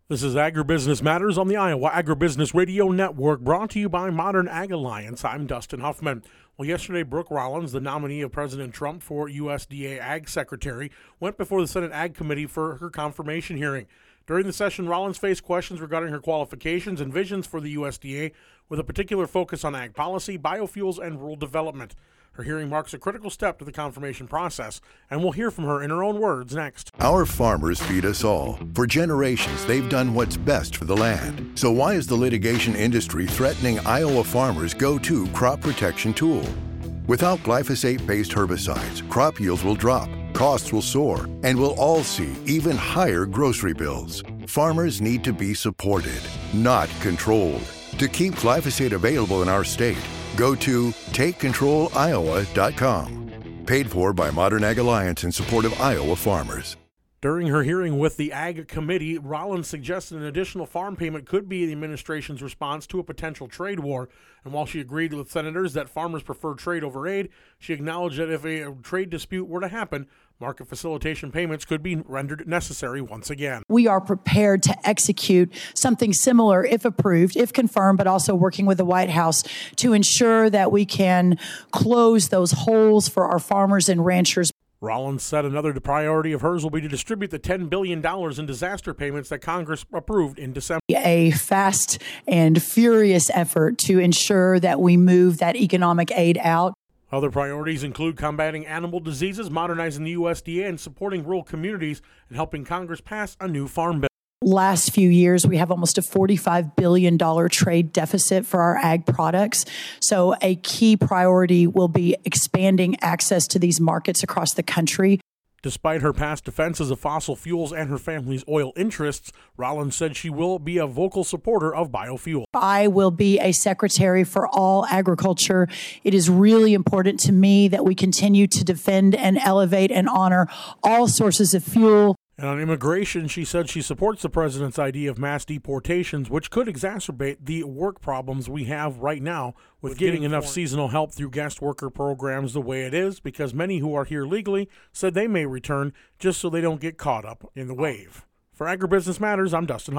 This is Agribusiness Matters on the Iowa Agribusiness Radio Network, brought to you by Modern Ag Alliance. I'm Dustin Huffman. Well, yesterday, Brooke Rollins, the nominee of President Trump for USDA Ag Secretary, went before the Senate Ag Committee for her confirmation hearing. During the session, Rollins faced questions regarding her qualifications and visions for the USDA, with a particular focus on ag policy, biofuels, and rural development. Her hearing marks a critical step to the confirmation process, and we'll hear from her in her own words next. Our farmers feed us all. For generations, they've done what's best for the land. So why is the litigation industry threatening Iowa farmers' go-to crop protection tool? Without glyphosate-based herbicides, crop yields will drop, costs will soar, and we'll all see even higher grocery bills. Farmers need to be supported, not controlled. To keep glyphosate available in our state, go to TakeControlIowa.com. Paid for by Modern Ag Alliance in support of Iowa farmers. During her hearing with the Ag Committee, Rollins suggested an additional farm payment could be the administration's response to a potential trade war. And while she agreed with senators that farmers prefer trade over aid, she acknowledged that if a trade dispute were to happen, market facilitation payments could be rendered necessary once again. We are prepared to execute something similar if approved, if confirmed, but also working with the White House to ensure that we can close those holes for our farmers and ranchers. Rollins said another priority of hers will be to distribute the $10 billion in disaster payments that Congress approved in December. A fast and furious effort to ensure that we move that economic aid out. Other priorities include combating animal diseases, modernizing the USDA, and supporting rural communities and helping Congress pass a new farm bill. Last few years, we have almost a $45 billion trade deficit for our ag products. So a key priority will be expanding access to these markets across the country. Despite her past defenses of fossil fuels and her family's oil interests, Rollins said she will be a vocal supporter of biofuel. I will be a secretary for all agriculture. It is really important to me that we continue to defend and elevate and honor all sources of fuel. And on immigration, she said she supports the president's idea of mass deportations, which could exacerbate the work problems we have right now with getting enough seasonal help through guest worker programs the way it is, because many who are here legally said they may return just so they don't get caught up in the wave. For Agribusiness Matters, I'm Dustin Huff.